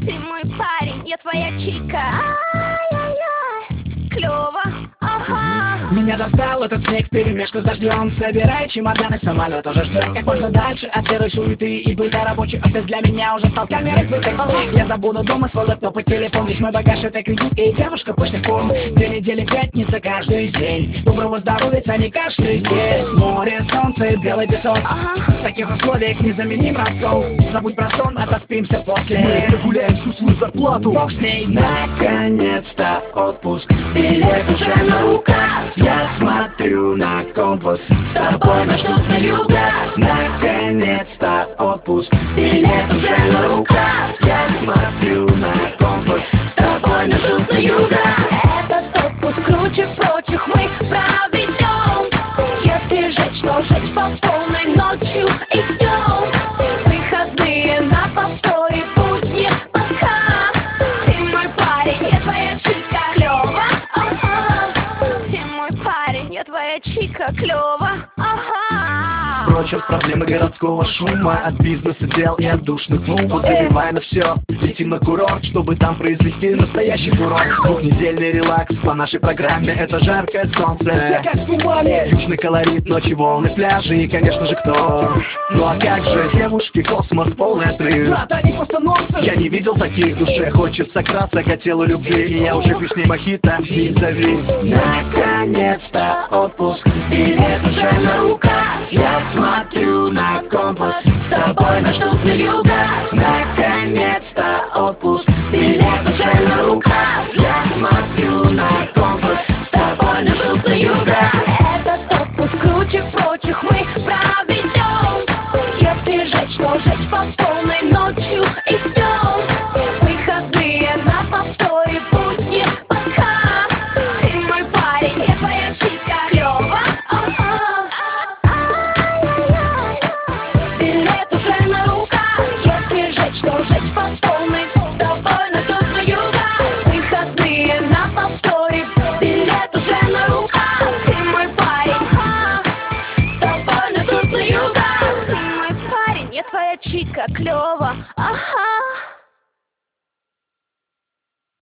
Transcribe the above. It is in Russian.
Ты мой парень, я твоя чика. Ай-яй-яй, клёво, ага. Меня достал этот снег вперемешку с дождем. Собирай чемоданы, самолет уже ждет. Как можно дальше от серой суеты и быта. Рабочий офис для меня уже стал камерой скрытой. Я забуду дома свой лэптоп и телефон. Весь мой багаж это кредит и девушка пышных форм. 2 недели, пятница каждый день. Доброго здоровья, а не каждый день. Море, солнце и белый песок. В таких условиях незаменим раскол. Забудь про сон, отоспимся после. Мы гуляем всю свою зарплату. Бог с ней. Наконец-то отпуск, билет уже на руках. Я смотрю на компас, с тобой нас ждут на югах. Наконец-то отпуск, билет уже на руках. Я смотрю на компас, с тобой нас ждут на югах. Этот отпуск круче прочих мы проведем. Если жечь, то жечь по полной, ночью и днем. Выходные на повторе, будни пока. Ты мой парень, я твоя чика, клёво, ага. Ты мой парень, я твоя чика, клёво, ага. Прочь от проблемы городского шума, от бизнеса дел и от душных клубов. Забивай на все, летим на курорт, чтобы там произвести настоящий курорт. Двухнедельный релакс по нашей программе, это жаркое солнце, Все как в тумане. южный колорит, ночи, волны, пляжи и, конечно же, кто? Ну а как же девушки, космос, полный отрыв. Брат, они просто нонсенс. Я не видел таких, душе хочется краса к телу любви. И я уже пью с ней мохито, не зови. Наконец-то отпуск, билет уже на руках. Я смотрю на компас, с тобой нас ждут на югах. Наконец-то отпуск, билет уже на руках. Я смотрю на компас, с тобой нас ждут на югах. Этот отпуск круче прочих мы проведем. Если жечь, то жечь по полной, ночью и днем. Выходные на повторе, будни пока. Ты мой парень, я твоя чика, клёво, ага. Ай-яй-яй, билет уже на руках. Если жечь, то жечь по полной, с тобой нас ждут на югах. Выходные на повторе, билет уже на руках. Ты мой парень, ага. С тобой нас ждут на югах. Ты мой парень, я твоя чика, клёво, ага.